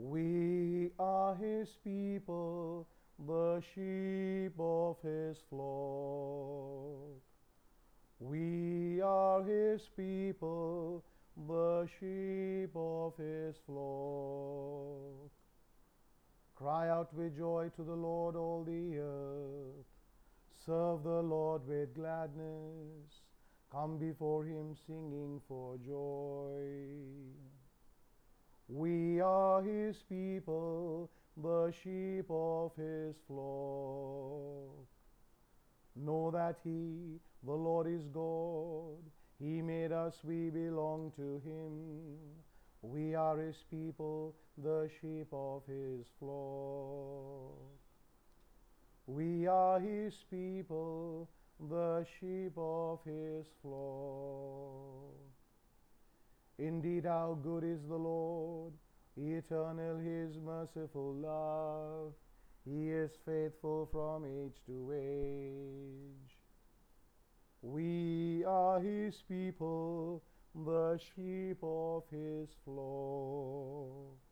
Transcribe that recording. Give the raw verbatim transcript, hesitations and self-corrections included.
We are his people, the sheep of his flock. We are his people, the sheep of his flock. Cry out with joy to the Lord, all the earth. Serve the Lord with gladness. Come before him singing for joy. We are his people, the sheep of his flock. Know that he, the Lord, is God. He made us, we belong to him. We are his people, the sheep of his flock. We are his people, the sheep of his flock. Indeed, how good is the Lord, eternal his merciful love. He is faithful from age to age. We are his people, the sheep of his flock.